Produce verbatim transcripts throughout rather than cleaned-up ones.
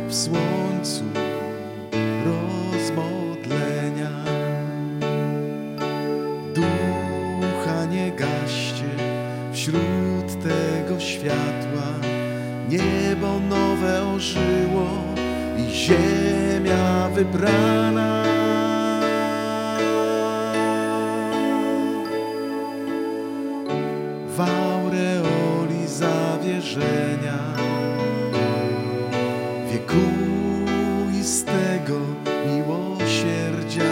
w słońcu rozmodlenia. Ducha nie gaście wśród tego światła, niebo nowe ożyło i ziemia wybrana. W aureoli zawierzenia wiekuistego miłosierdzia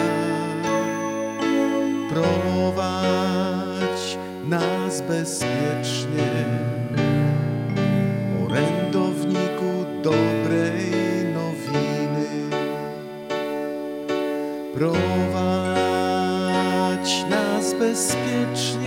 prowadź nas bezpiecznie, orędowniku dobrej nowiny. Prowadź nas bezpiecznie,